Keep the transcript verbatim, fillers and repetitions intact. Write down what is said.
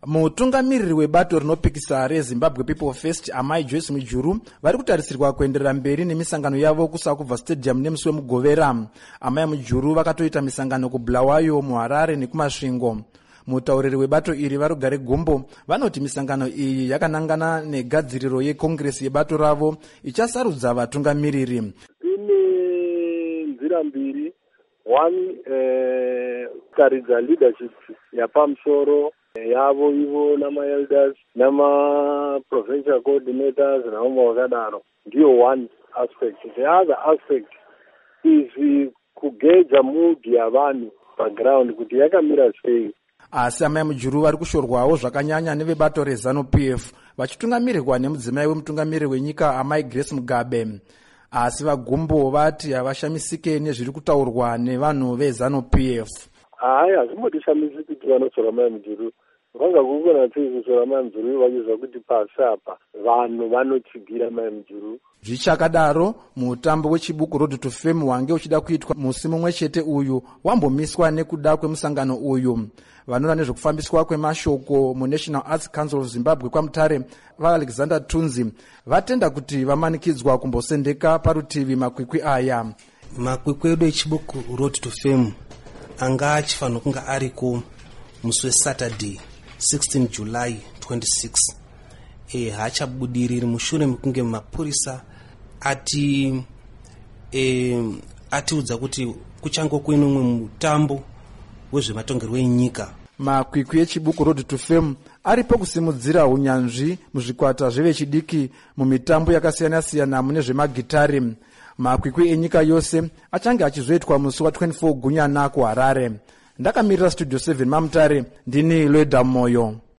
Mutungamiriri webato rinopikisa reZimbabwe People First Amai Joyce Mujuru vari kutarisirwa kuenderera mberi nemisangano yavo kuSakubva Stadium nemusi wemugovera. Amai Mujuru vakatoita misangano kuBulawayo, muHarare nekuMasvingo. Mutauriri webato iri Varugare Gumbo vanoti misangano iyi yakanangana negadziriro yekongresi yebato ravo ichasarudza vatungamiriri. Ine nzira mbiri, one eh, karidza leadership yapamusoro yavo ivo nama-elders nama-provincial coordinators naoma wakadaro ndiyo one aspect. The other aspect is kugeja mood yavanhu paground kuti yakamira sei. Asi Amai Mujuru vari kushorwawo zvakanyanya nevebato reZANU-P F vachitungamirirwa nemudzimai wemutungamiriri wenyika Amai Grace Mugabe. Asi vaGumbo vati havashamisike nezviri kutaurwa nevanhu veZANU-P F. Hai, hazvimbotishamisi kuti vanotsvaka Amai Mujuru. Vanga kukona tizisora Amai Mujuru vachizva kuti pasi apa vanhu vanotsigira Amai Mujuru. Zvichakadaro, mutambo wechibuku Road to Fame wange uchida kuitwa musi mumwe chete uyu wambomiswa nekuda kwemusangano uyu. Vanoona nezvekufambiswa kwemashoko muNational Arts Council of Zimbabwe kwaMutare vaAlexander Tunzi vatenda kuti vamanikidzwa kumbosendeka parutivi makwikwi aya. Makwikwi edu echibuku Road to Fame anga achifanira kunga ariko musi weSaturday sixteenth July twenty-six. E hachabudiriri mushure mekunge mapurisa ati e atiudza kuti kuchango kuino umwe mutambo wezvematongerwo enyika. Makwikwi echibuku Road to Fame aripo kusimudzira unyanzvi muzvikwata zvevechidiki mumitambo yakasiyana-siyana mune zvemagitari. Makwikwi enyika yose achange achizoitwa musi wa twenty-four Gunyana kuHarare. Ndakamirira Studio seven maMutare, ndini Loida Moyo.